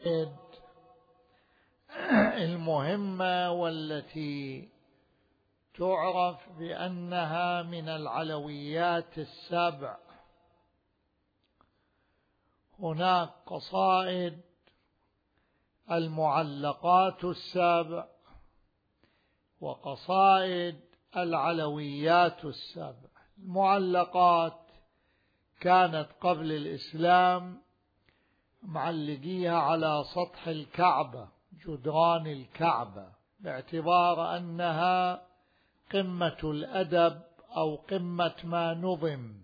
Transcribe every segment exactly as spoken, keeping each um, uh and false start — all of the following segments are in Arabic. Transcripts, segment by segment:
المهمة والتي تعرف بأنها من العلويات السبع. هناك قصائد المعلقات السبع وقصائد العلويات السبع. المعلقات كانت قبل الإسلام معلقيها على سطح الكعبة، جدران الكعبة، باعتبار أنها قمة الأدب أو قمة ما نظم.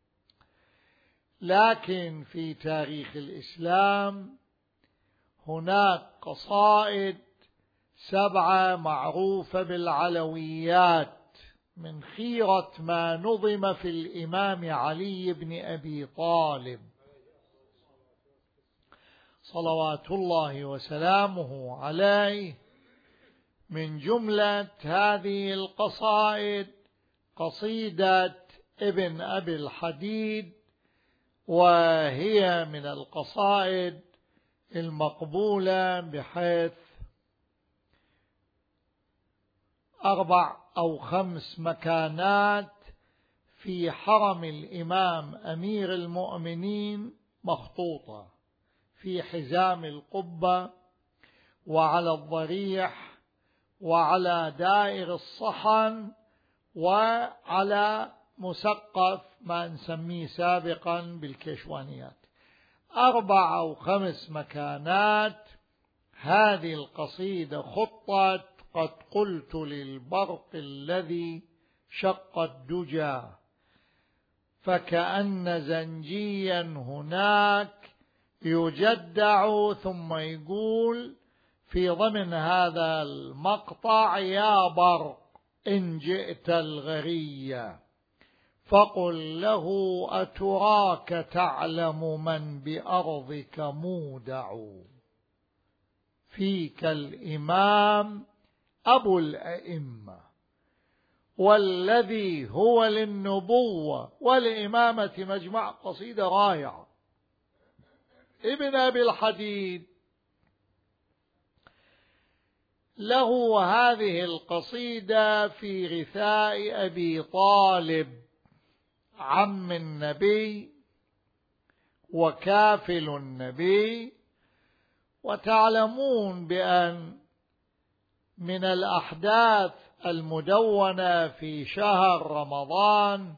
لكن في تاريخ الإسلام هناك قصائد سبعة معروفة بالعلويات من خيرة ما نظم في الإمام علي بن أبي طالب صلوات الله وسلامه عليه. من جملة هذه القصائد قصيدة ابن أبي الحديد، وهي من القصائد المقبولة بحيث أربع أو خمس مكانات في حرم الإمام أمير المؤمنين مخطوطة، في حزام القبة وعلى الضريح وعلى دائر الصحن وعلى مسقف ما نسميه سابقا بالكشوانيات. أربع أو خمس مكانات هذه القصيدة خطت: قد قلت للبرق الذي شق الدجى فكأن زنجيا هناك يجدع. ثم يقول في ضمن هذا المقطع: يا برق إن جئت الغرية فقل له أتراك تعلم من بأرضك مودع. فيك الإمام أبو الأئمة والذي هو للنبوة والإمامة مجمع. قصيدة رائعة. ابن أبي الحديد له هذه القصيدة في غثاء أبي طالب عم النبي وكافل النبي. وتعلمون بأن من الأحداث المدونة في شهر رمضان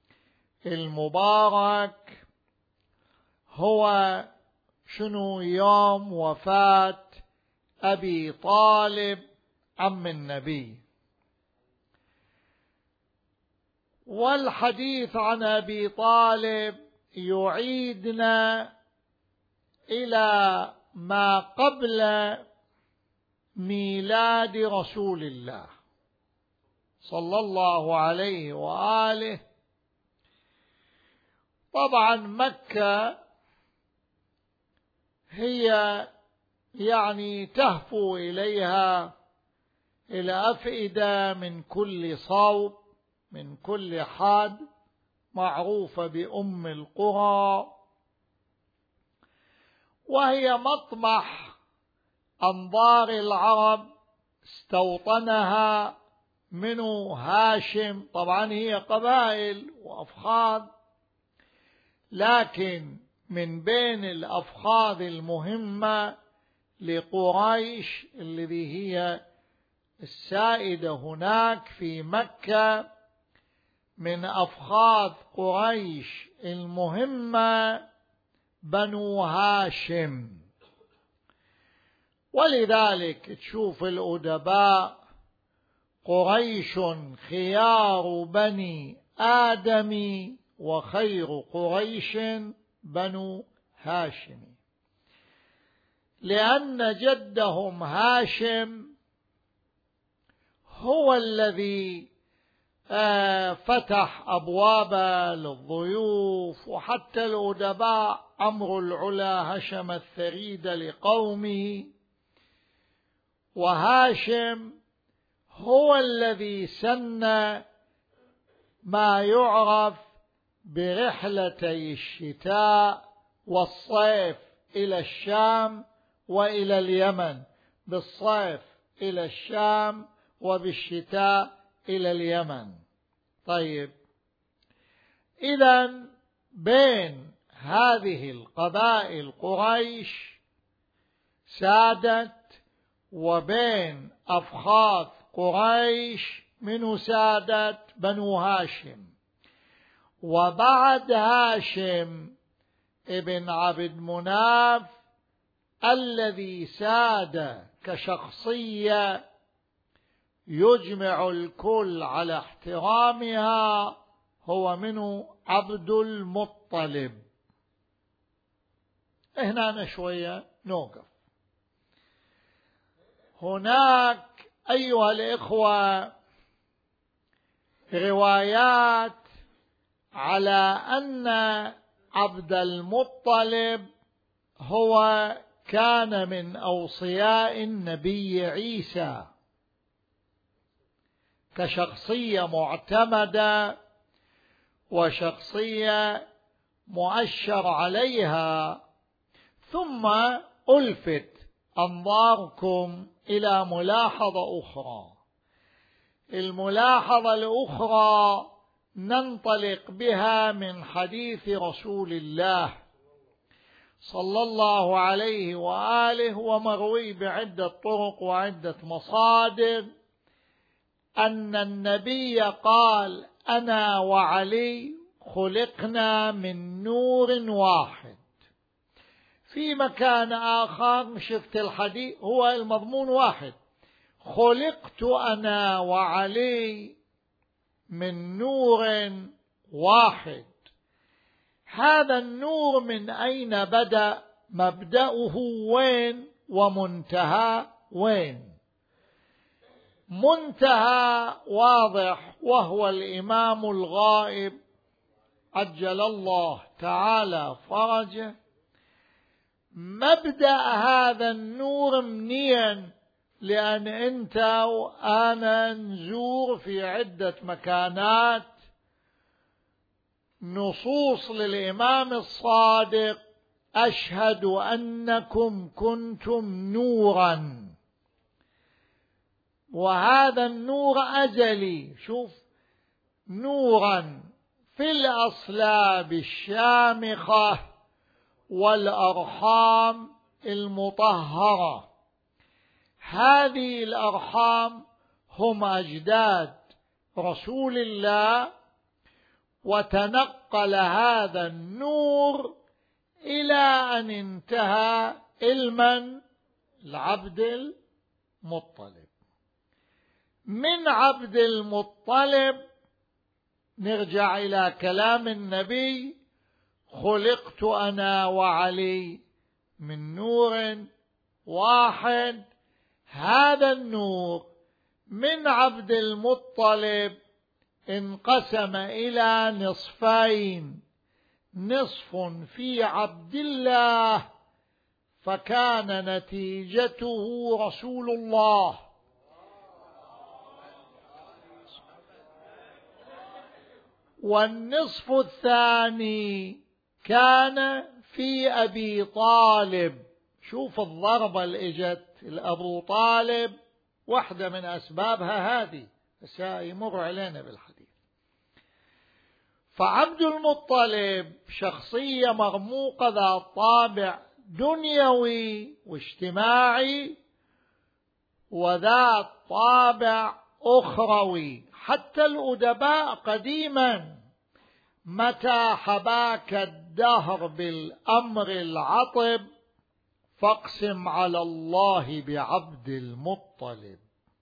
المبارك هو شنو؟ يوم وفاة أبي طالب عم النبي. والحديث عن أبي طالب يعيدنا إلى ما قبل ميلاد رسول الله صلى الله عليه وآله. طبعا مكة هي يعني تهفو إليها إلى أفئدة من كل صوب من كل حاد، معروفة بأم القرى، وهي مطمح أنظار العرب. استوطنها منو؟ هاشم. طبعا هي قبائل وأفخاذ، لكن من بين الأفخاذ المهمة لقريش الذي هي السائدة هناك في مكة، من أفخاذ قريش المهمة بنو هاشم. ولذلك تشوف الأدباء: قريش خيار بني آدم وخير قريش بنو هاشم، لأن جدهم هاشم هو الذي فتح أبواب للضيوف. وحتى الأدباء: عمرو العلا هشم الثريد لقومه، وهاشم هو الذي سن ما يعرف برحلتي الشتاء والصيف إلى الشام وإلى اليمن، بالصيف إلى الشام وبالشتاء إلى اليمن. طيب، إذن بين هذه القبائل قريش سادت، وبين أفخاذ قريش من سادت بنو هاشم، وبعد هاشم ابن عبد مناف الذي ساد كشخصية يجمع الكل على احترامها هو منه عبد المطلب. هنا شوية نوقف. هناك أيها الإخوة روايات على أن عبد المطلب هو كان من أوصياء النبي عيسى كشخصية معتمدة وشخصية مؤشر عليها. ثم ألفت أنظاركم إلى ملاحظة أخرى. الملاحظة الأخرى ننطلق بها من حديث رسول الله صلى الله عليه وآله، ومروي بعدة طرق وعدة مصادر، أن النبي قال: أنا وعلي خلقنا من نور واحد. في مكان آخر شفت الحديث هو المضمون واحد: خلقت أنا وعلي من نور واحد. هذا النور من أين بدأ؟ مبدأه وين ومنتهى وين؟ منتهى واضح، وهو الإمام الغائب عجل الله تعالى فرجه. مبدأ هذا النور منين؟ لأن أنت وأنا نزور في عدة مكانات نصوص للإمام الصادق: أشهد أنكم كنتم نورا. وهذا النور أزلي. شوف، نورا في الأصلاب الشامخة والأرحام المطهرة. هذه الأرحام هم أجداد رسول الله، وتنقل هذا النور إلى أن انتهى المن العبد المطلب. من عبد المطلب نرجع إلى كلام النبي: خلقت أنا وعلي من نور واحد. هذا النور من عبد المطلب انقسم إلى نصفين: نصف في عبد الله فكان نتيجته رسول الله، والنصف الثاني كان في أبي طالب. شوف الضربة اللي اجت لأبو طالب، واحدة من أسبابها هذه سيمر علينا بالحديث. فعبد المطلب شخصية مرموقة ذات طابع دنيوي واجتماعي، وذات طابع أخروي. حتى الأدباء قديما متى حباك الدهر بالأمر العطب فاقسم على الله بعبد المطلب.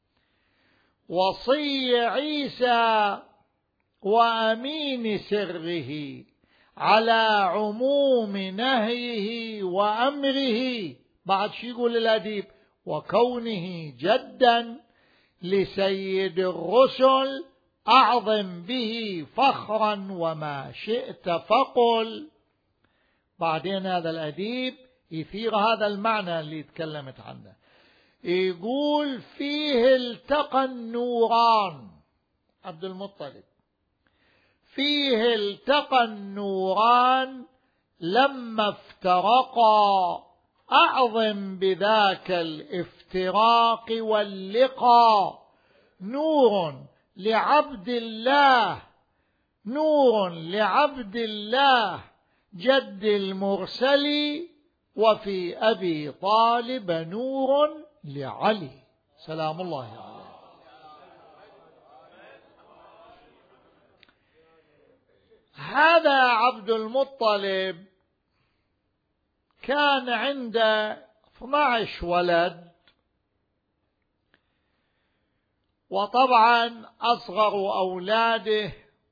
وصي عيسى وأمين سره على عموم نهيه وأمره. بعد شي يقول الأديب: وكونه جدا لسيد الرسل أعظم به فخرا وما شئت فقل. بعدين هذا الأديب يثير هذا المعنى اللي تكلمت عنه، يقول: فيه التقى النوران. عبد المطلب فيه التقى النوران لما افترقا أعظم بذاك الافتراق واللقاء نور لعبد الله، نور لعبد الله جد المرسل، وفي أبي طالب نور لعلي سلام الله عليه. هذا عبد المطلب كان عنده اثني عشر ولد، وطبعا أصغر أولاده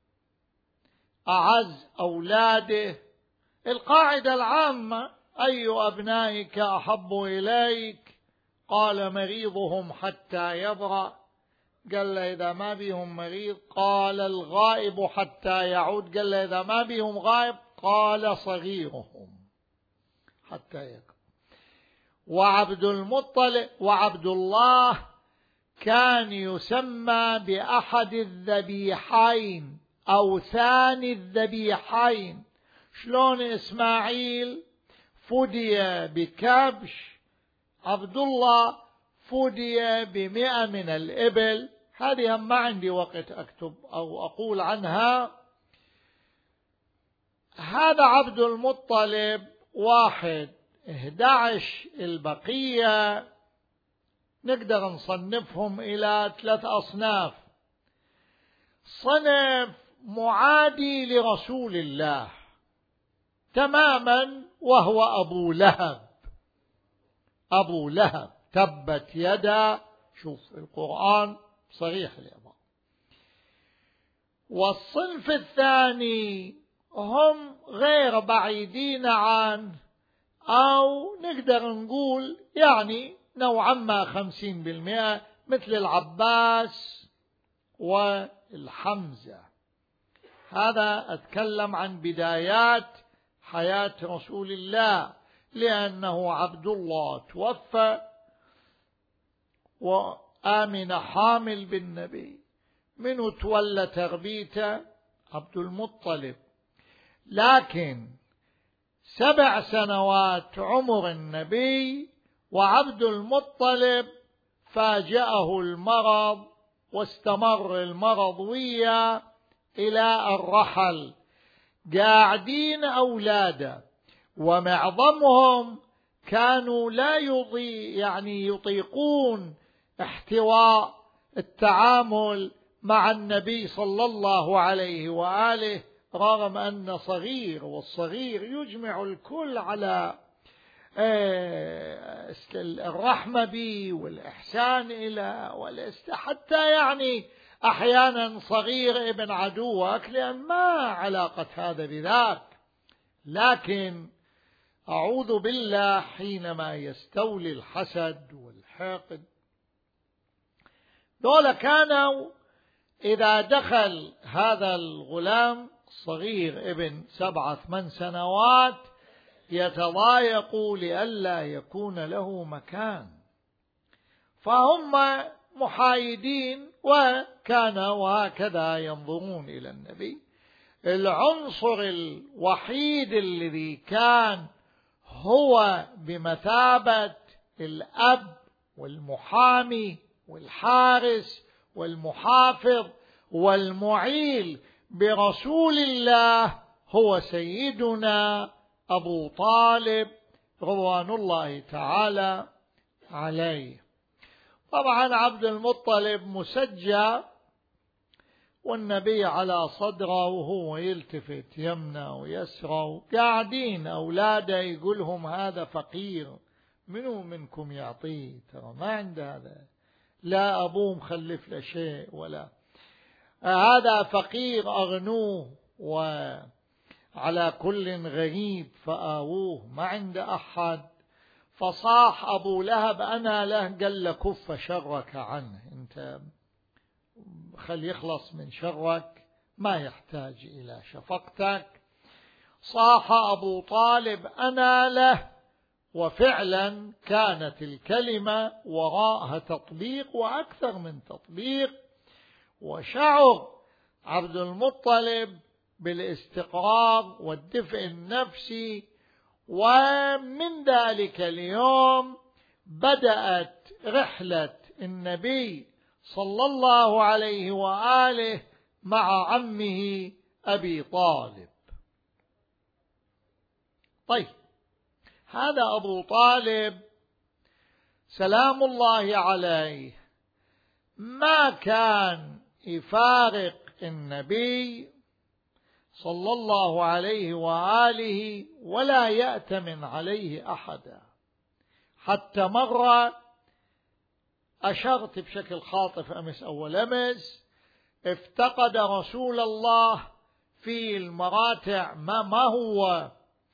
أعز أولاده. القاعدة العامة: أي أبنائك أحب إليك؟ قال: مريضهم حتى يبرأ. قال له: إذا ما بهم مريض؟ قال: الغائب حتى يعود. قال له: إذا ما بهم غائب؟ قال: صغيرهم حتى يكبر. وعبد المطلب وعبد الله كان يسمى بأحد الذبيحين أو ثاني الذبيحين. شلون إسماعيل فدي بكبش، عبد الله فدي بمئة من الإبل. هذه ما عندي وقت أكتب أو أقول عنها. هذا عبد المطلب واحد. إحدى عشر البقية نقدر نصنفهم إلى ثلاث أصناف. صنف معادي لرسول الله تماما، وهو أبو لهب. أبو لهب تبت يدا، شوف القرآن صريح الإضاءة. والصنف الثاني هم غير بعيدين عنه، أو نقدر نقول يعني نوعا ما خمسين بالمئة، مثل العباس والحمزة. هذا أتكلم عن بدايات حياة رسول الله، لأنه عبد الله توفى وآمن حامل بالنبي. منه تولى تربيته عبد المطلب. لكن سبع سنوات عمر النبي وعبد المطلب فاجأه المرض، واستمر المرض وياه إلى الرحل. قاعدين أولاده، ومعظمهم كانوا لا يطيق يعني يطيقون احتواء التعامل مع النبي صلى الله عليه وآله، رغم أن صغير، والصغير يجمع الكل على الرحمة به والإحسان إلى حتى يعني أحيانا صغير ابن عدوك، لأن ما علاقة هذا بذاك. لكن أعوذ بالله حينما يستولي الحسد والحقد، دول كانوا إذا دخل هذا الغلام صغير ابن سبعة ثمان سنوات يتضايقوا لئلا يكون له مكان، فهم محايدين، وكانوا وهكذا ينظرون إلى النبي. العنصر الوحيد الذي كان هو بمثابة الأب والمحامي والحارس والمحافظ والمعيل برسول الله هو سيدنا أبو طالب رضوان الله تعالى عليه. طبعا عبد المطلب مسجى، والنبي على صدره وهو يلتفت يمنى ويسرى، قاعدين أولاده يقولهم: هذا فقير، منو منكم يعطيه؟ ترى ما عنده هذا، لا أبوه مخلف له شيء، ولا هذا فقير أغنوه، وعلى كل غريب فآووه، ما عنده أحد. فصاح أبو لهب: أنا له. قال له: كف شرك عنه، أنت خل يخلص من شرك، ما يحتاج إلى شفقتك. صاح أبو طالب: أنا له. وفعلا كانت الكلمة وراءها تطبيق وأكثر من تطبيق، وشعر عبد المطلب بالاستقرار والدفء النفسي ومن ذلك اليوم بدأت رحلة النبي صلى الله عليه وآله مع عمه أبي طالب. طيب، هذا أبو طالب سلام الله عليه ما كان يفارق النبي صلى الله عليه وآله ولا يأتمن عليه أحدا، حتى مرة أشرت بشكل خاطف أمس أول أمس افتقد رسول الله في المراتع ما, ما هو،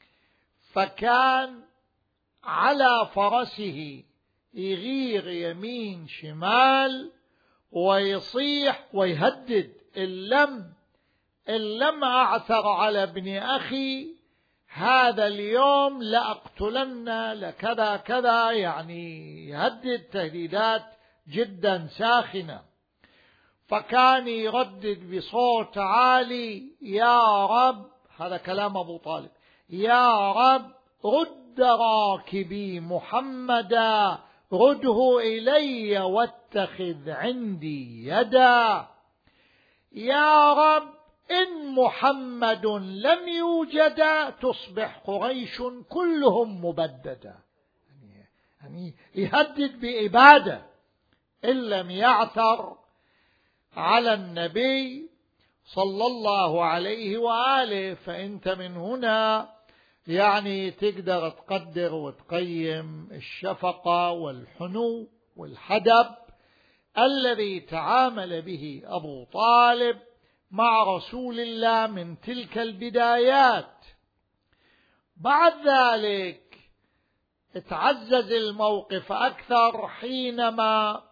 فكان على فرسه يغير يمين شمال ويصيح ويهدد إن لم إن لم أعثر على ابن أخي هذا اليوم لأقتلن لكذا كذا، يعني يهدد تهديدات جدا ساخنة. فكان يردد بصوت عالي: يا رب، هذا كلام أبو طالب، يا رب رد راكبي محمدا، رده إلي واتخذ عندي يدا. يا رب إن محمد لم يوجد تصبح قريش كلهم مبددا. يعني يهدد بإبادة إن لم يعثر على النبي صلى الله عليه وآله. فأنت من هنا يعني تقدر تقدر وتقيم الشفقة والحنو والحدب الذي تعامل به أبو طالب مع رسول الله من تلك البدايات. بعد ذلك تعزز الموقف أكثر حينما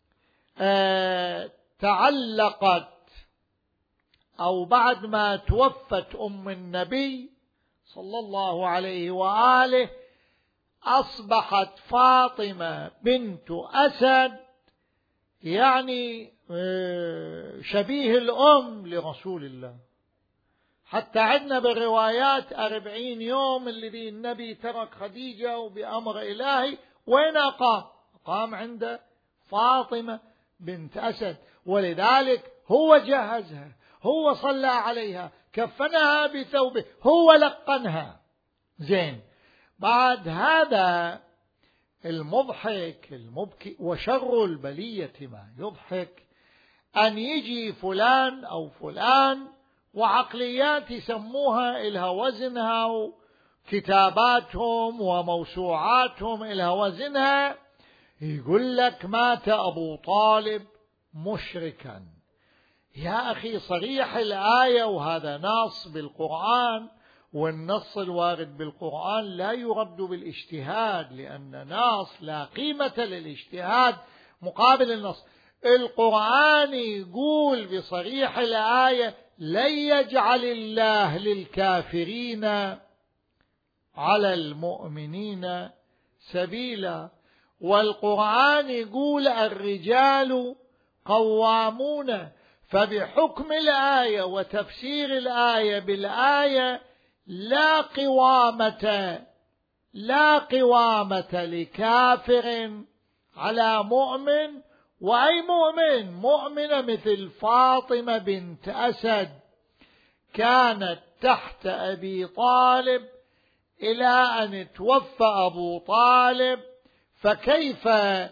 تعلقت أو بعد ما توفت أم النبي صلى الله عليه وآله أصبحت فاطمة بنت أسد يعني شبيه الأم لرسول الله. حتى عندنا بالروايات أربعين يوم الذي النبي ترك خديجة وبأمر إلهي، وين أقام؟ أقام عند فاطمة بنت أسد، ولذلك هو جهزها، هو صلى عليها، كفنها بثوبه، هو لقنها. زين، بعد هذا المضحك المبكي وشر البلية ما يضحك أن يجي فلان أو فلان وعقليات يسموها إلها وزنها وكتاباتهم وموسوعاتهم إلها وزنها، يقول لك مات أبو طالب مشركا. يا أخي صريح الآية، وهذا نص بالقرآن، والنص الوارد بالقرآن لا يرد بالاجتهاد، لأن نص لا قيمة للاجتهاد مقابل النص. القرآن يقول بصريح الآية: لن يجعل الله للكافرين على المؤمنين سبيلا. والقرآن يقول: الرجال قوامون. فبحكم الآية وتفسير الآية بالآية لا قوامة لا قوامة لكافر على مؤمن. وأي مؤمن؟ مؤمنة مثل فاطمة بنت أسد كانت تحت أبي طالب إلى أن توفى أبو طالب. فكيف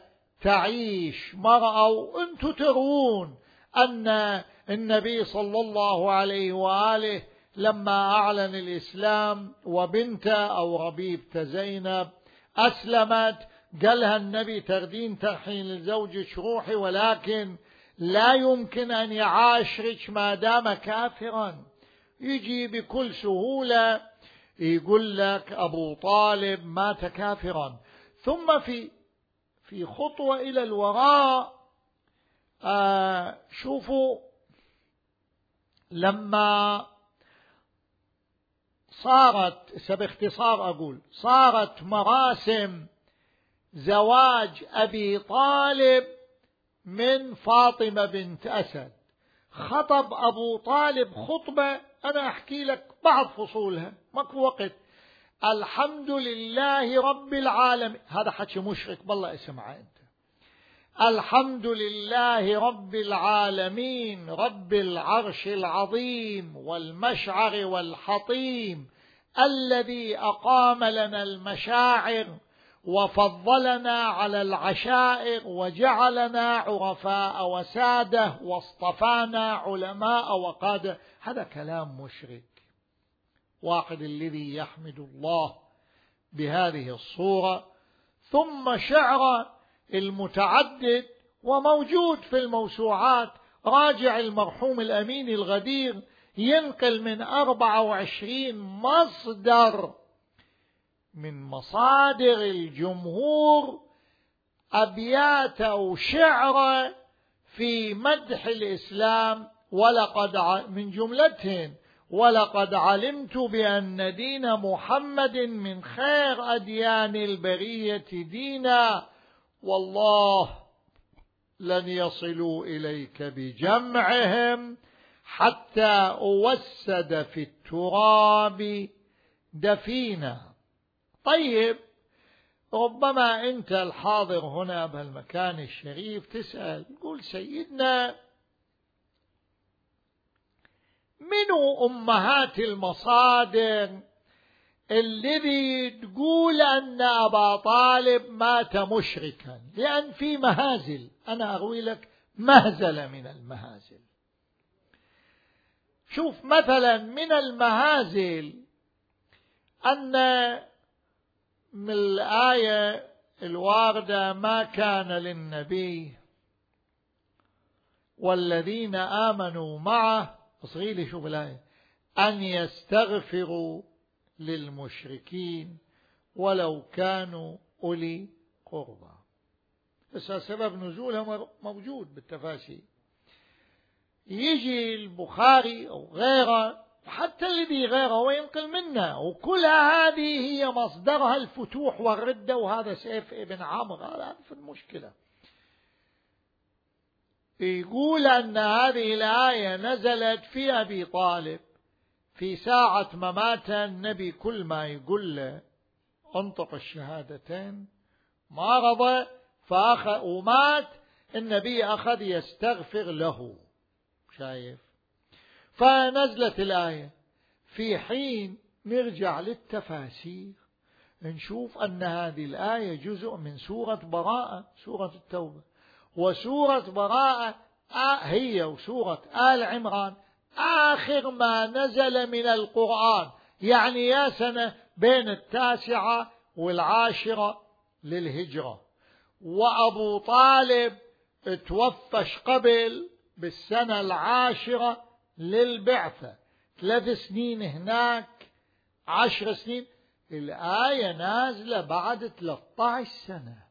تعيش مرأة؟ وأنتم ترون أن النبي صلى الله عليه وآله لما أعلن الإسلام وبنته أو ربيبته زينب أسلمت، قالها النبي: تردين ترحين لزوجك روحي، ولكن لا يمكن أن يعاشرك ما دام كافرا. يجي بكل سهولة يقول لك أبو طالب مات كافرا. ثم في في خطوة إلى الوراء، آه شوفوا لما صارت، باختصار أقول، صارت مراسم زواج أبي طالب من فاطمة بنت أسد. خطب أبو طالب خطبة، أنا أحكي لك بعض فصولها، ماكو وقت. الحمد لله رب العالمين، هذا حكي مشرك بالله اسمعه أنت. الحمد لله رب العالمين رب العرش العظيم والمشعر والحطيم الذي أقام لنا المشاعر وفضلنا على العشائر وجعلنا عرفاء وسادة واصطفانا علماء وقادة. هذا كلام مشرك. واحد الذي يحمد الله بهذه الصورة. ثم شعر المتعدد وموجود في الموسوعات، راجع المرحوم الأمين الغدير ينقل من أربعة وعشرين مصدر من مصادر الجمهور أبيات أو شعر في مدح الإسلام، ولقد من جملتهم ولقد علمت بأن دين محمد من خير أديان البرية دينا، والله لن يصلوا إليك بجمعهم حتى أوسد في التراب دفينا. طيب، ربما أنت الحاضر هنا بهالمكان الشريف تسأل، قول سيدنا منو أمهات المصادر الذي تقول أن أبا طالب مات مشركا؟ لأن في مهازل، أنا أروي لك مهزلة من المهازل. شوف مثلا من المهازل أن من الآية الواردة ما كان للنبي والذين آمنوا معه، اصغي لي شوف الآية، أن يستغفروا للمشركين ولو كانوا أولي قربى. بس سبب نزولها موجود بالتفاسير. يجي البخاري أو غيره، حتى الذي غيره وينقل منه، وكلها هذه هي مصدرها الفتوح والردة، وهذا سيف ابن عمرو. هذا في المشكلة. يقول أن هذه الآية نزلت في أبي طالب في ساعة ما مات النبي، كل ما يقول له انطق الشهادتين ما رضى فأخذ ومات، النبي أخذ يستغفر له. شايف؟ فنزلت الآية. في حين نرجع للتفاسير نشوف أن هذه الآية جزء من سورة براءة، سورة التوبة، وسورة براءة هي وسورة آل عمران آخر ما نزل من القرآن، يعني يا سنة بين التاسعة والعاشرة للهجرة. وأبو طالب توفش قبل بالسنة العاشرة للبعثة، ثلاث سنين هناك، عشر سنين. الآية نازلة بعد ثلاثة عشر سنة.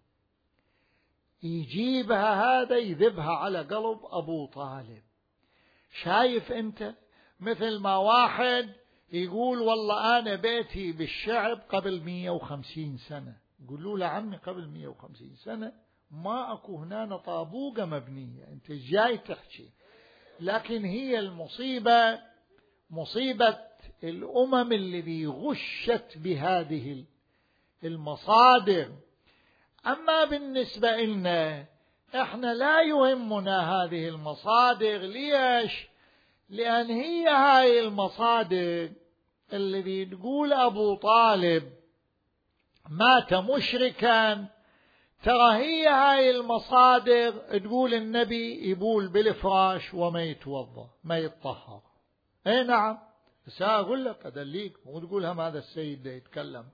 يجيبها هذا يذبها على قلب أبو طالب. شايف أنت؟ مثل ما واحد يقول والله أنا بيتي بالشعب قبل مية وخمسين سنة، يقولوا له عمي قبل مية وخمسين سنة ما أكو هنا طابوقة مبنية، أنت جاي تحكي. لكن هي المصيبة مصيبة الأمم الذي غشت بهذه المصادر. أما بالنسبة لنا إحنا لا يهمنا هذه المصادر. ليش؟ لأن هي هاي المصادر الذي تقول أبو طالب مات مشركا، ترى هي هاي المصادر تقول النبي يبول بالفراش وما يتوضا ما يتطهر. اي نعم، بس أقول لك أدليك، مو تقولها هذا السيد ده يتكلم.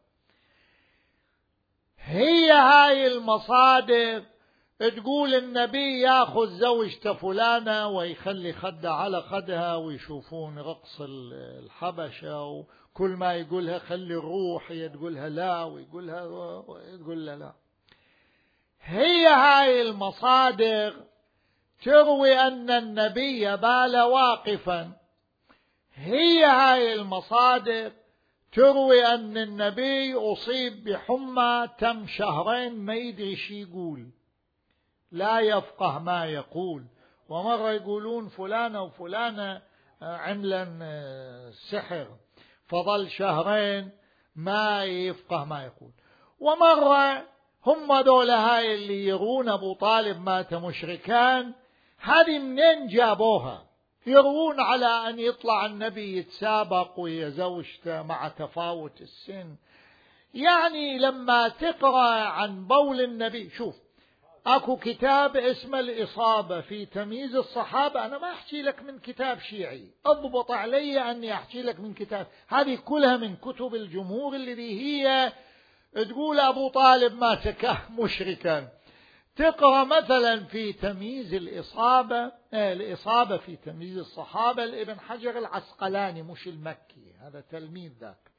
هي هاي المصادر تقول النبي ياخذ زوجته فلانة ويخلي خده على خدها ويشوفون رقص الحبشة، وكل ما يقولها خلي الروح، هي تقولها لا، ويقولها ويقول لا لا. هي هاي المصادر تروي أن النبي بال واقفا. هي هاي المصادر تروي أن النبي أصيب بحمى تم شهرين ما يدري شي يقول، لا يفقه ما يقول. ومرة يقولون فلانة وفلانة عملا سحر، فظل شهرين ما يفقه ما يقول. ومرة هم دول هاي اللي يرون أبو طالب مات مشركان، هذه منين جابوها؟ يروون على أن يطلع النبي يتسابق ويا زوجته مع تفاوت السن. يعني لما تقرأ عن بول النبي، شوف أكو كتاب اسمه الإصابة في تمييز الصحابة، أنا ما أحكي لك من كتاب شيعي، أضبط علي أني أحكي لك من كتاب، هذه كلها من كتب الجمهور الذي هي تقول أبو طالب مات مشركا. تقرأ مثلا في تمييز الإصابة، آه الإصابة في تمييز الصحابة لابن حجر العسقلاني، مش المكي، هذا تلميذ ذاك،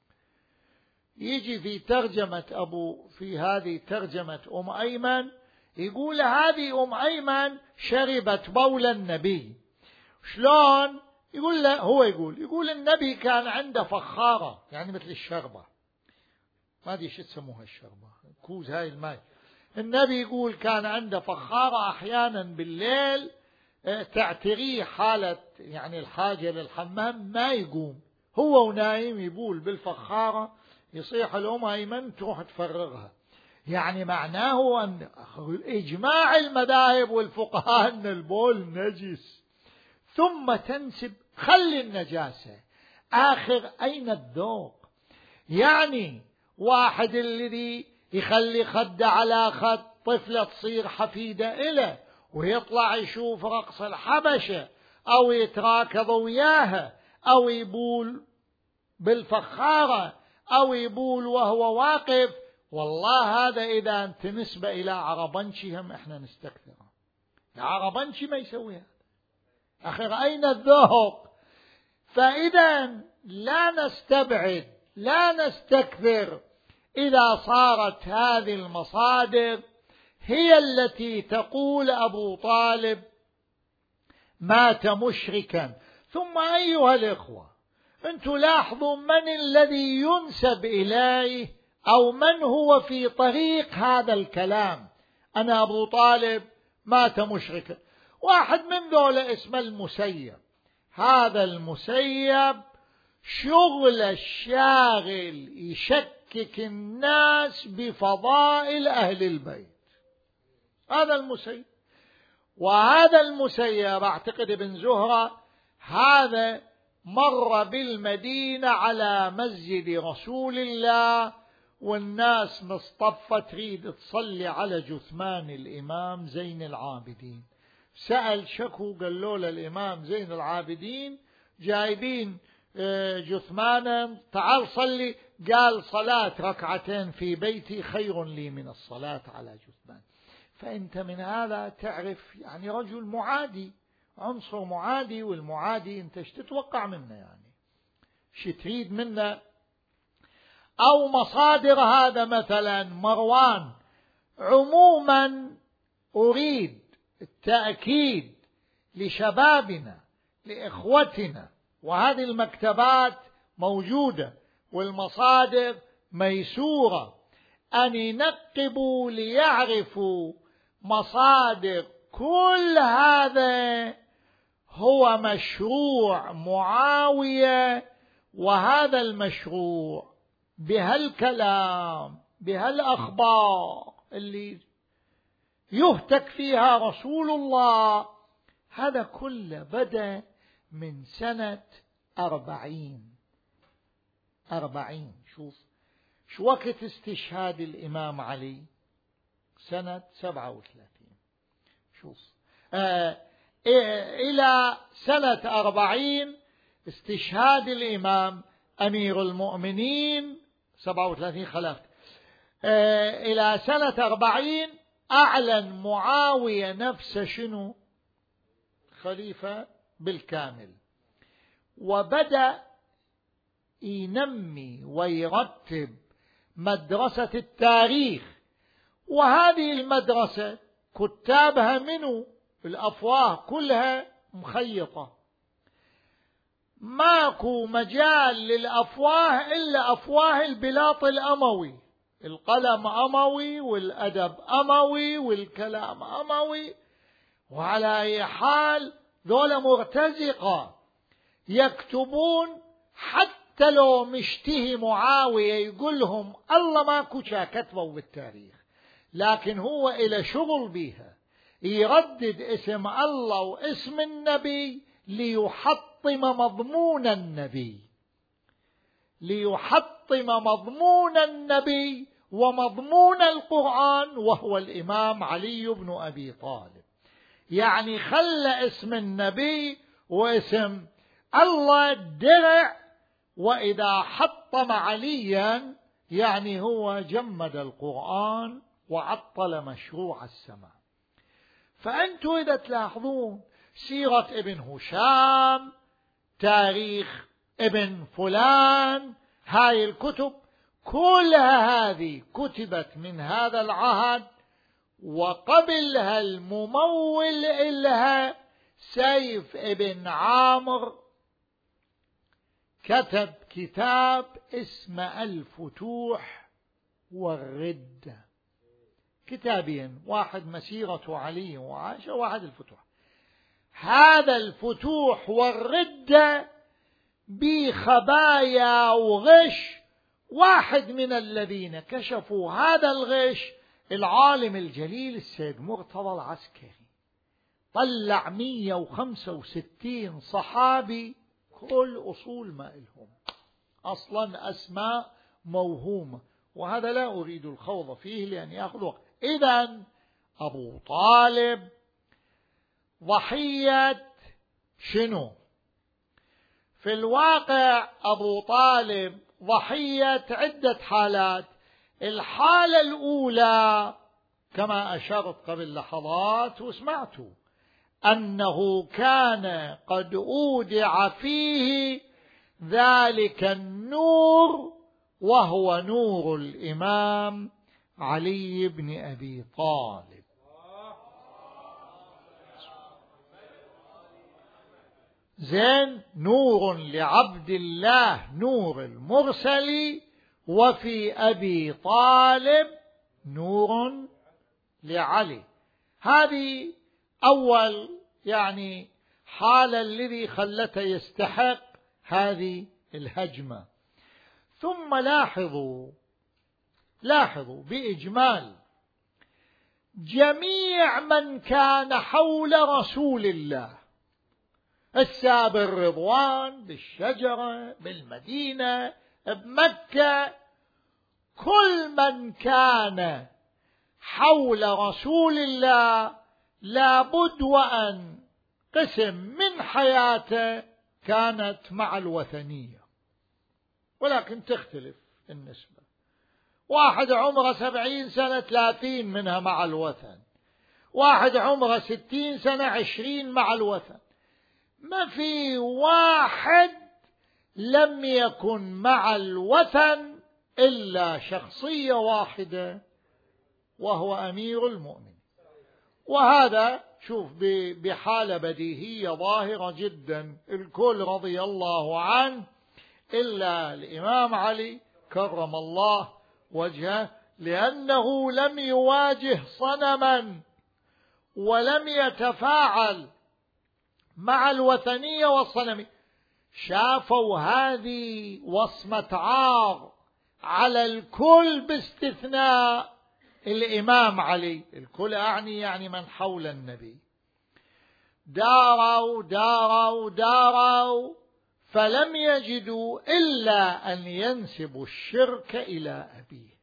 يجي في ترجمة أبو في هذه ترجمة أم أيمن، يقول هذه أم أيمن شربت بول النبي. شلون؟ يقول له هو يقول يقول النبي كان عنده فخارة، يعني مثل الشربة، ما أدري شو تسموها الشربة، كوز هاي الماء. النبي يقول كان عنده فخارة، أحيانا بالليل تعتريه حالة يعني الحاجة للحمام، ما يقوم هو ونايم يبول بالفخارة، يصيح الأم أيمن تروح تفرغها. يعني معناه أن إجماع المذاهب والفقهاء أن البول نجس، ثم تنسب خلي النجاسة آخر أين الذوق؟ يعني واحد الذي يخلي خد على خد طفلة تصير حفيدة إله ويطلع يشوف رقص الحبشة أو يتراكض وياها أو يبول بالفخارة أو يبول وهو واقف، والله هذا إذا أنت نسبة إلى عربنشي هم إحنا نستكثره، عربنشي ما يسوي هذا، آخر أين الذوق؟ فإذا لا نستبعد لا نستكثر إذا صارت هذه المصادر هي التي تقول أبو طالب مات مشركا. ثم أيها الإخوة، أنتم لاحظوا من الذي ينسب إليه أو من هو في طريق هذا الكلام، أنا أبو طالب مات مشركا. واحد من دولة اسمه المسيب، هذا المسيب شغل الشاغل يشكك الناس بفضائل أهل البيت، هذا المسيب. وهذا المسيب أعتقد ابن زهرة هذا مر بالمدينة على مسجد رسول الله والناس مصطفى تريد تصلي على جثمان الإمام زين العابدين، سأل شكو قال له الإمام زين العابدين جايبين جثمانا تعال صلي، قال صلاة ركعتين في بيتي خير لي من الصلاة على جثمان. فأنت من هذا تعرف يعني رجل معادي، عنصر معادي، والمعادي أنت ايش تتوقع منه؟ يعني شو تريد منه؟ أو مصادر هذا مثلا مروان. عموما أريد التأكيد لشبابنا لإخوتنا، وهذه المكتبات موجودة والمصادر ميسورة، أن ينقبوا ليعرفوا مصادر كل هذا هو مشروع معاوية، وهذا المشروع بهالكلام بهالأخبار اللي يهتك فيها رسول الله، هذا كله بدأ من سنة أربعين أربعين شوف شو وقت استشهاد الإمام علي؟ سنة سبعة وثلاثين. شوف آه إلى سنة أربعين استشهاد الإمام أمير المؤمنين، سبعة وثلاثين خلفت، آه إلى سنة أربعين أعلن معاوية نفسه شنو؟ خليفة بالكامل، وبدأ ينمي ويرتب مدرسة التاريخ. وهذه المدرسة كتابها منه الأفواه كلها مخيطة، ماكو مجال للأفواه إلا أفواه البلاط الأموي، القلم أموي والأدب أموي والكلام أموي. وعلى أي حال ذولا مرتزقة يكتبون حتى حتى لو مشتهي معاوية يقول لهم الله ماكو كتبوا بالتاريخ، لكن هو إلى شغل بيها، يردد اسم الله واسم النبي ليحطم مضمون النبي، ليحطم مضمون النبي ومضمون القرآن، وهو الإمام علي بن أبي طالب. يعني خلى اسم النبي واسم الله درع، وإذا حطم عليا يعني هو جمد القرآن وعطل مشروع السماء. فأنتوا إذا تلاحظون سيرة ابن هشام، تاريخ ابن فلان، هاي الكتب كلها هذه كتبت من هذا العهد، وقبلها الممول إلها سيف ابن عامر كتب كتاب اسمه الفتوح والردة، كتابين، واحد مسيرة علي وعائشة، واحد الفتوح. هذا الفتوح والردة بخبايا وغش، واحد من الذين كشفوا هذا الغش العالم الجليل السيد مرتضى العسكري، طلع مئة وخمسة وستين صحابي كل أصول ما إلهم أصلا أسماء موهومة، وهذا لا أريد الخوض فيه لأن يأخذ وقت. إذن أبو طالب ضحية شنو؟ في الواقع أبو طالب ضحية عدة حالات. الحالة الأولى كما أشرت قبل لحظات وسمعتوا أنه كان قد أودع فيه ذلك النور، وهو نور الإمام علي بن أبي طالب. زين، نور لعبد الله نور المرسل، وفي أبي طالب نور لعلي. هذه أول يعني حالة الذي خلته يستحق هذه الهجمة. ثم لاحظوا لاحظوا بإجمال جميع من كان حول رسول الله، الساب الرضوان بالشجرة بالمدينة بمكة، كل من كان حول رسول الله لابد وأن قسم من حياته كانت مع الوثنية، ولكن تختلف النسبة. واحد عمره سبعين سنة ثلاثين منها مع الوثن، واحد عمره ستين سنة عشرين مع الوثن. ما في واحد لم يكن مع الوثن إلا شخصية واحدة، وهو أمير المؤمنين. وهذا شوف بحالة بديهية ظاهرة جدا، الكل رضي الله عنه إلا الإمام علي كرم الله وجهه، لأنه لم يواجه صنما ولم يتفاعل مع الوثنية والصنم. شافوا هذه وصمة عار على الكل باستثناء الإمام علي، الكل أعني يعني من حول النبي. داروا داروا داروا فلم يجدوا إلا أن ينسبوا الشرك إلى أبيه.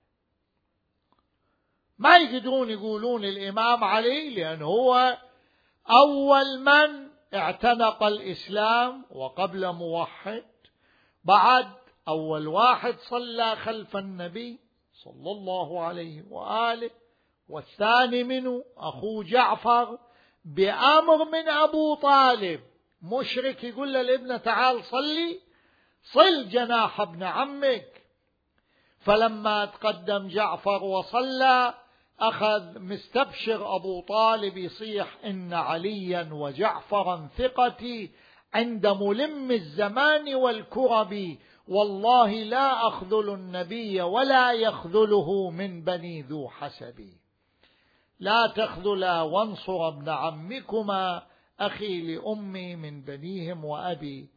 ما يقدرون يقولون الإمام علي لأنه هو أول من اعتنق الإسلام وقبل موحد، بعد أول واحد صلى خلف النبي صلى الله عليه وآله، والثاني منه أخوه جعفر بأمر من أبو طالب، مشرك يقول للابن تعال صلي، صل جناح ابن عمك. فلما تقدم جعفر وصلى أخذ مستبشر أبو طالب يصيح إن عليا وجعفرا ثقتي عند ملم الزمان والكرب، والله لا أخذل النبي ولا يخذله من بني ذو حسبي. لا تخذلا وانصر ابن عمكما أخي لأمي من بنيهم وأبي.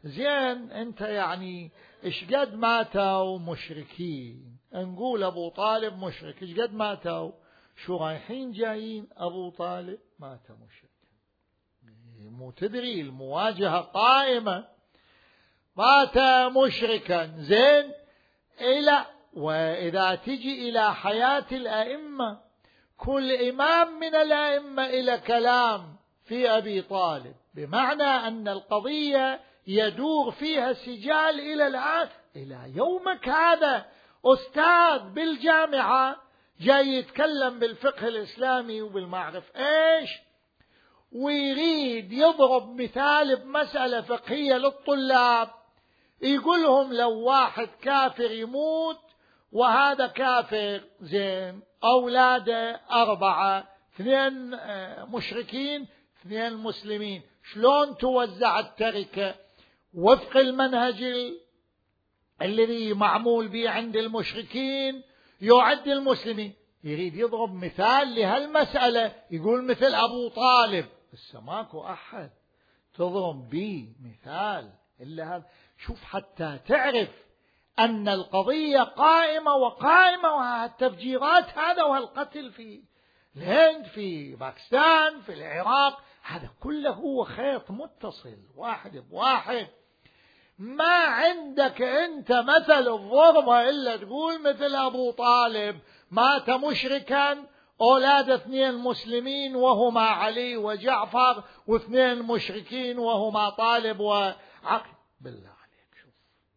زين أنت يعني إيش قد ماتوا مشركين، نقول أبو طالب مشرك، إيش قد ماتوا شو رايحين جايين أبو طالب مات مشرك. مو تدري المواجهة قائمة، مات مشركا. زين إلى وإذا تجي إلى حياة الأئمة، كل إمام من الأئمة إلى كلام في أبي طالب، بمعنى أن القضية يدور فيها سجال إلى الآن، إلى يومك هذا. أستاذ بالجامعة جاي يتكلم بالفقه الإسلامي وبالمعرفة إيش، ويريد يضرب مثال بمسألة فقهية للطلاب، يقولهم لو واحد كافر يموت وهذا كافر، زين أولاده أربعة، اثنين مشركين اثنين مسلمين، شلون توزع التركة وفق المنهج الذي معمول به عند المشركين يعد المسلمين؟ يريد يضرب مثال لهالمسألة، يقول مثل أبو طالب، بس ماكو أحد تضرب به مثال إلا هذا. شوف حتى تعرف أن القضية قائمة وقائمة، وهالتفجيرات هذا وهالقتل في الهند في باكستان في العراق، هذا كله هو خيط متصل واحد بواحد. ما عندك أنت مثل الظلمة إلا تقول مثل أبو طالب مات مشركا، أولاد اثنين مسلمين وهما علي وجعفر، واثنين مشركين وهما طالب وعقل. بالله عليك شوف.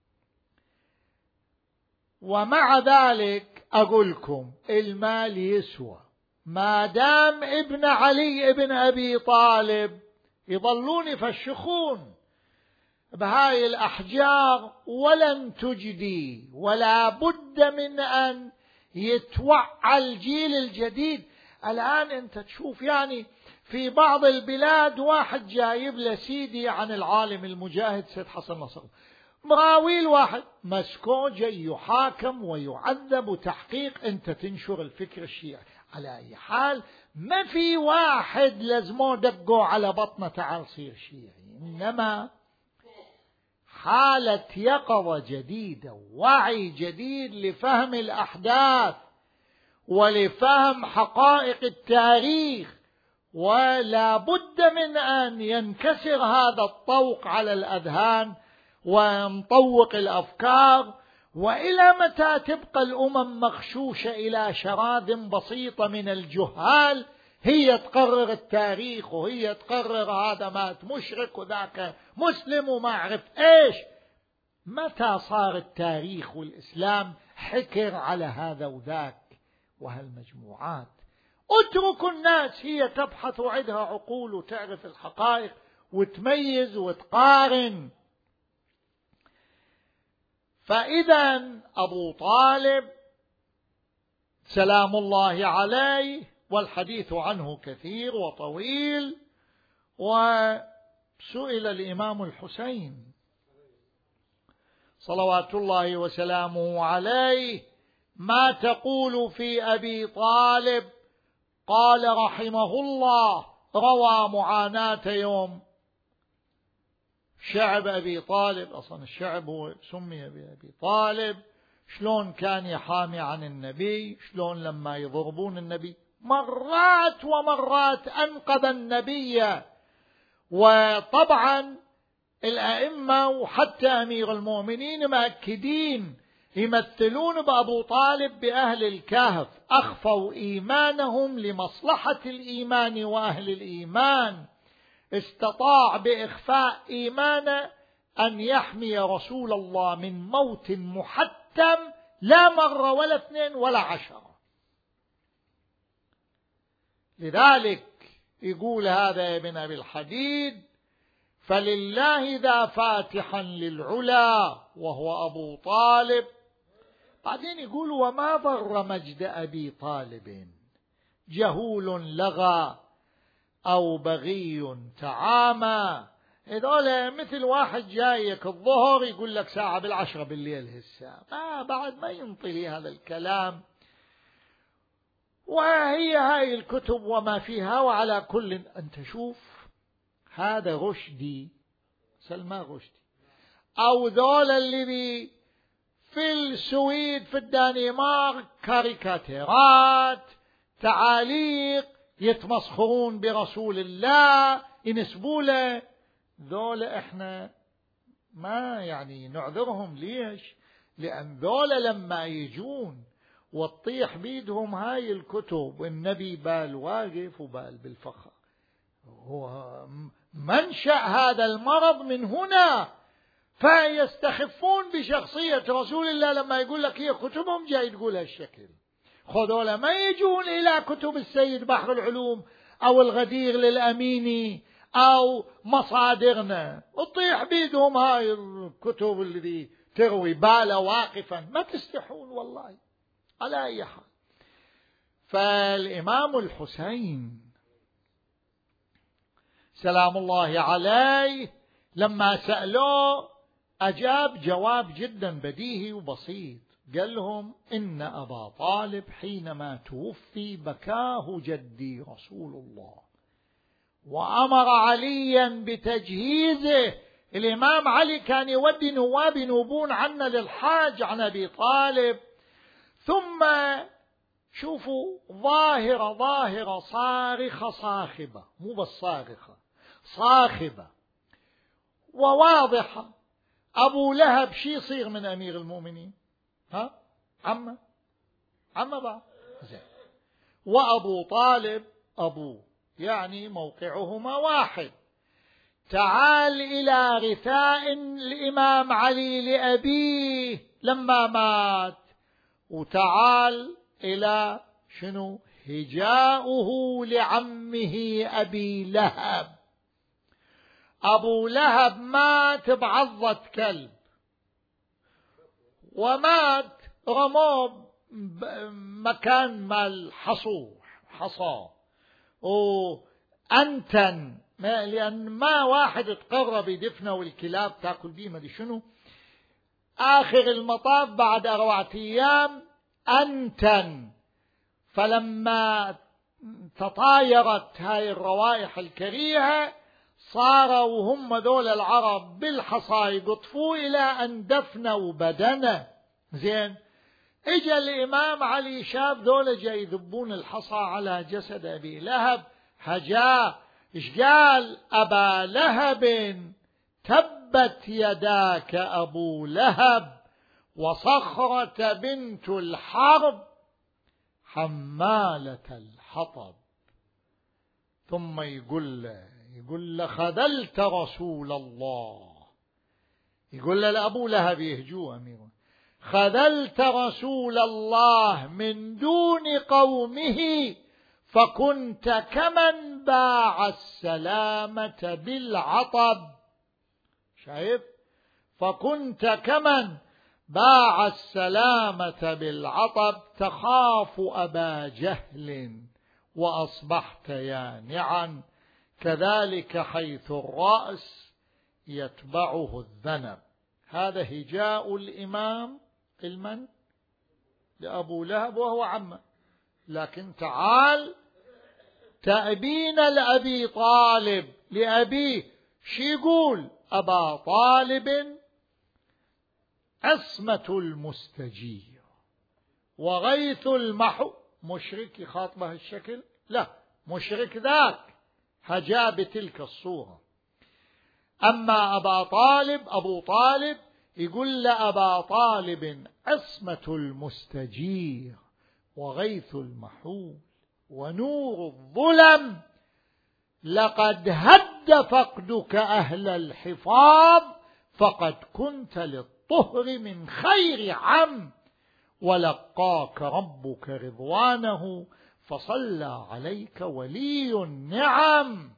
ومع ذلك أقولكم المال يسوى، ما دام ابن علي ابن أبي طالب يظلون يفشخون بهاي الأحجار ولن تجدي، ولا بد من أن يتوعى الجيل الجديد. الآن أنت تشوف يعني في بعض البلاد واحد جايب له سيدي عن العالم المجاهد سيد حسن نصر، مراويل واحد مسكون جاي يحاكم ويعذب وتحقيق، أنت تنشر الفكر الشيعي. على أي حال ما في واحد لازمو دقوا على بطنه تعال صير شيعي، إنما حالة يقظة جديدة، وعي جديد لفهم الأحداث ولفهم حقائق التاريخ، ولا بد من أن ينكسر هذا الطوق على الأذهان ونطوق الأفكار. وإلى متى تبقى الأمم مغشوشة إلى شراذ بسيطة من الجهال، هي تقرر التاريخ وهي تقرر هذا مات مشرك وذاك مسلم وما عرف إيش. متى صار التاريخ والإسلام حكر على هذا وذاك وهالمجموعات؟ اتركوا الناس هي تبحث وعندها عقول وتعرف الحقائق وتميز وتقارن. فإذا أبو طالب سلام الله عليه، والحديث عنه كثير وطويل، وسئل الإمام الحسين صلوات الله وسلامه عليه ما تقول في أبي طالب؟ قال رحمه الله روى معاناة يوم شعب أبي طالب، أصلا الشعب هو سمي بأبي طالب، شلون كان يحامي عن النبي، شلون لما يضربون النبي مرات ومرات أنقذ النبي. وطبعا الأئمة وحتى أمير المؤمنين مأكدين يمثلون بأبو طالب بأهل الكهف، أخفوا إيمانهم لمصلحة الإيمان وأهل الإيمان، استطاع بإخفاء إيمانه أن يحمي رسول الله من موت محتم، لا مرة ولا اثنين ولا عشرة. لذلك يقول هذا ابن أبي الحديد فلله ذا فاتحا للعلا وهو أبو طالب. بعدين يقول وما ضر مجد أبي طالب جهول لغى أو بغي تعامى. هذول مثل واحد جايك الظهر يقول لك ساعة بالعشرة بالليل هسه، ما بعد ما ينطلي هذا الكلام. وهي هاي الكتب وما فيها. وعلى كل أنت شوف هذا رشدي سلمان رشدي أو ذولا اللي بي في السويد في الدنمارك كاريكاتيرات تعاليق يتمسخرون برسول الله ينسبوا له، ذولا احنا ما يعني نعذرهم. ليش؟ لأن ذولا لما يجون وتطيح بيدهم هاي الكتب والنبي بال واقف وبال بالفخر. هو منشأ هذا المرض من هنا، فيستخفون بشخصية رسول الله لما يقول لك هي كتبهم جاي تقول هالشكل. خذوا لما يجون إلى كتب السيد بحر العلوم أو الغدير للأميني أو مصادرنا وتطيح بيدهم هاي الكتب اللي تروي بالا واقفا، ما تستحون والله على أي حال. فالإمام الحسين سلام الله عليه لما سألوه أجاب جواب جدا بديهي وبسيط، قال لهم إن أبا طالب حينما توفي بكاه جدي رسول الله وأمر عليا بتجهيزه. الإمام علي كان يودي نواب ينوبون عنا للحاج عن أبي طالب. ثم شوفوا ظاهرة ظاهرة صارخة صاخبة، مو بس صارخة صاخبة وواضحة. أبو لهب شي يصير من أمير المؤمنين؟ ها عمه عمه بعض زين، وأبو طالب أبوه، يعني موقعهما واحد. تعال إلى غثاء الإمام علي لأبيه لما مات، وتعال إلى شنو هجاؤه لعمه أبي لهب. أبو لهب مات بعضة كلب، ومات رموه مكان مال حصوح حصاه وأنتن، لأن ما واحد تقرب يدفنه والكلاب تأكل بيه ما دي شنو. آخر المطاف بعد أربعة أيام أنتن. فلما تطايرت هاي الروائح الكريهة صاروا وهم دول العرب بالحصى يقطفوا إلى أن دفنوا بدنه. زين، اجى الإمام علي شاف دول جاي يذبون الحصى على جسد أبي لهب، هجاه. إيش قال؟ أبا لهب تبت يداك أبو لهب وصخرة بنت الحرب حمالة الحطب. ثم يقول له يقول له خذلت رسول الله. يقول له لأبو لهب يهجوه أميره، خذلت رسول الله من دون قومه فكنت كمن باع السلامة بالعطب. شايف؟ فكنت كمن باع السلامة بالعطب تخاف أبا جهل وأصبحت يانعا، كذلك حيث الرأس يتبعه الذنب. هذا هجاء الإمام المن لأبو لهب وهو عمه. لكن تعال تأبين لأبي طالب لأبيه، شي يقول؟ أبا طالب عصمة المستجير وغيث المحو. مشرك يخاطبه الشكل؟ لا، مشرك ذاك هجا بتلك الصورة. أما أبا طالب أبو طالب يقول لأبا طالب عصمة المستجير وغيث المحول ونور الظلم، لقد هد فقدك أهل الحفاظ فقد كنت للطهر من خير عم، ولقاك ربك رضوانه فصلى عليك ولي النعم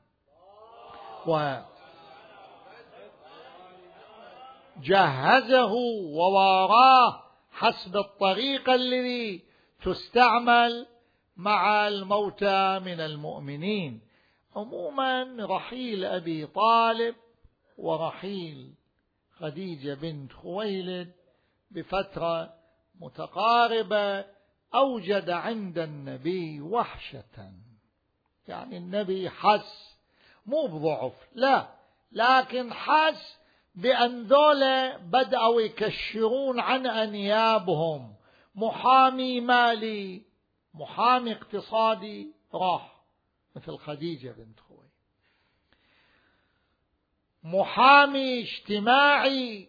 وجهزه وواراه حسب الطريقة الذي تستعمل مع الموتى من المؤمنين. عموما رحيل أبي طالب ورحيل خديجة بنت خويلد بفترة متقاربة أوجد عند النبي وحشة. يعني النبي حس مو بضعف، لا، لكن حس بأن ذولا بدأوا يكشرون عن أنيابهم، محامي مالي، محامي اقتصادي راح مثل خديجة بنت خويلد، محامي اجتماعي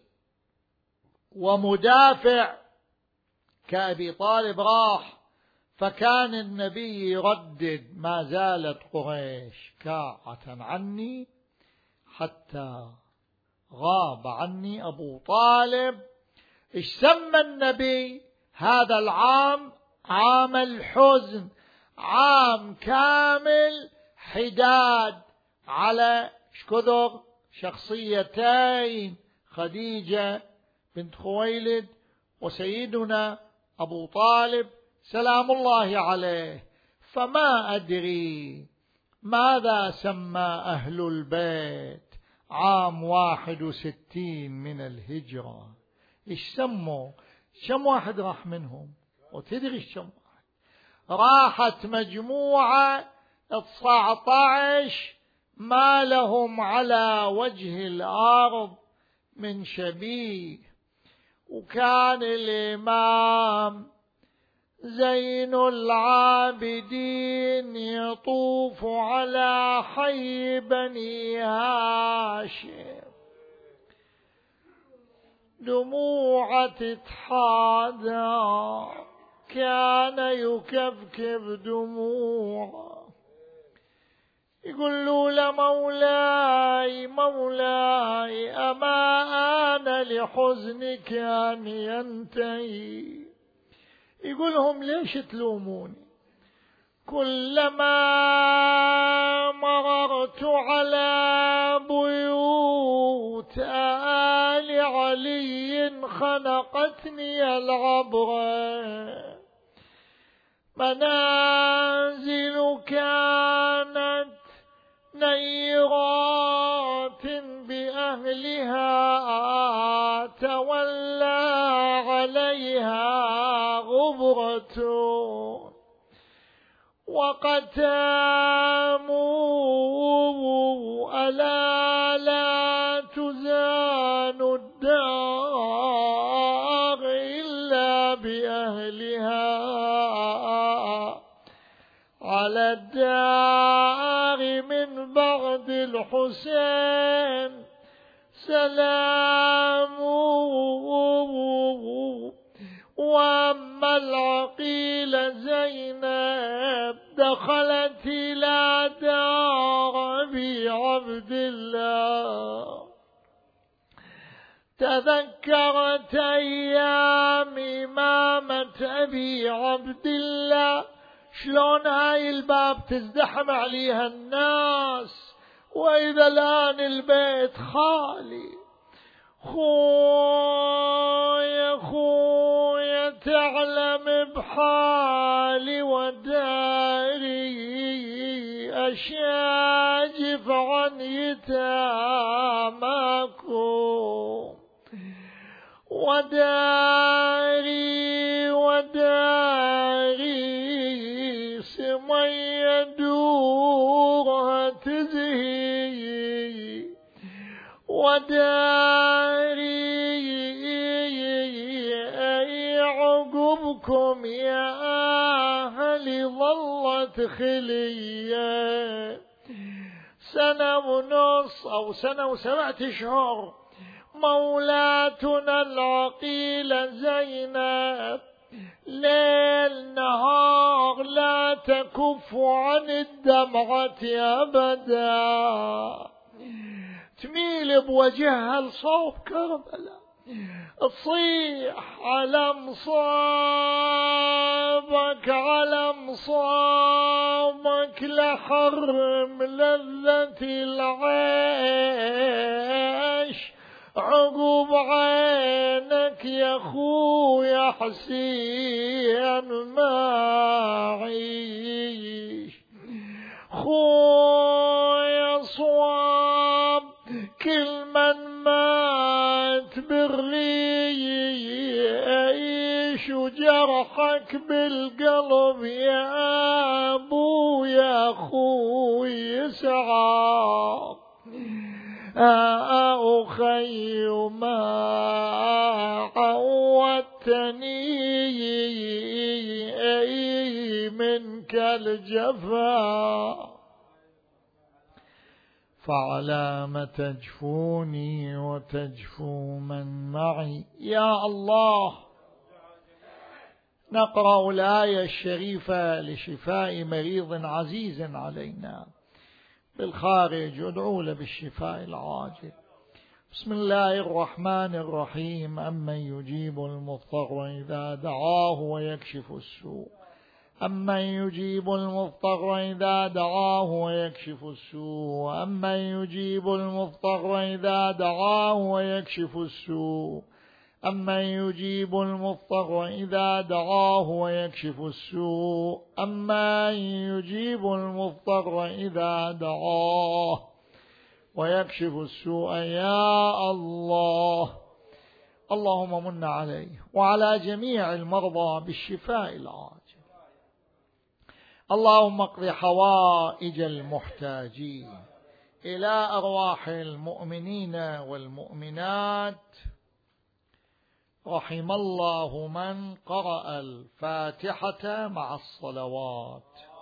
ومدافع كأبي طالب راح. فكان النبي يردد: ما زالت قريش كاعة عني حتى غاب عني أبو طالب. إيش سمى النبي هذا العام؟ عام الحزن، عام كامل حداد على شكذر شخصيتين، خديجة بنت خويلد وسيدنا أبو طالب سلام الله عليه. فما أدري ماذا سمى أهل البيت عام واحد وستين من الهجرة. إيش سموا؟ كم واحد راح منهم؟ وتدري كم واحد؟ راحت مجموعة تسعة عشر ما لهم على وجه الأرض من شبيه. وكان الإمام زين العابدين يطوف على حي بني هاشم، دموع تتحادى، كان يكبكب دموع، يقول له: لمولاي مولاي أما آن لحزنك أن ينتهي. يقولهم: ليش تلوموني؟ كلما مررت على بيوت آل علي خنقتني العبرة، منازل كانت نيرات بأهلها، تولى عليها غبرة، وقتاموا ألا لا تزان الدار إلا بأهلها، على الدار من بعد الحسين سلام. وأما العقيل زينب دخلت إلى دار أبي عبد الله، تذكرت أيام إمامة أبي عبد الله، شلون هاي الباب تزدحم عليها الناس وإذا الآن البيت خالي. خويا خويا تعلم بحالي وداري، أشاجف عن يتاماكم، وداري وداري سمي دورها تزهي، وداري أي عقبكم يا أهلي ظلت خلية. سنة ونص أو سنة وسبعة شهور مولاتنا العقيلة زينب ليل نهار لا تكف عن الدمعة أبدا، تميل بوجهها لصوب كربلاء، تصيح: على مصابك على مصابك لحرم لذة العيش، عقب عينك يا خويا حسين ما عيش. خويا صواب كل من مات بالريش، وجرحك بالقلب يا أبو يا أخوي يسعى، أخي ما عودتني منك الجفا، فعلام تجفوني وتجفو من معي. يا الله، نقرأ الآية الشريفة لشفاء مريض عزيز علينا بالخارج، ادعو له بالشفاء العاجل. بسم الله الرحمن الرحيم. أمن يجيب المضطر إذا دعاه ويكشف السوء، أمن يجيب المضطر إذا دعاه ويكشف السوء، أمن يجيب المضطر إذا دعاه ويكشف السوء، أمن يجيب المضطر إذا دعاه ويكشف السوء، أمن يجيب المضطر إذا دعاه ويكشف السوء. يا الله، اللهم من عليه وعلى جميع المرضى بالشفاء العاجل. اللهم اقض حوائج المحتاجين إلى أرواح المؤمنين والمؤمنات. رحم الله من قرأ الفاتحة مع الصلوات.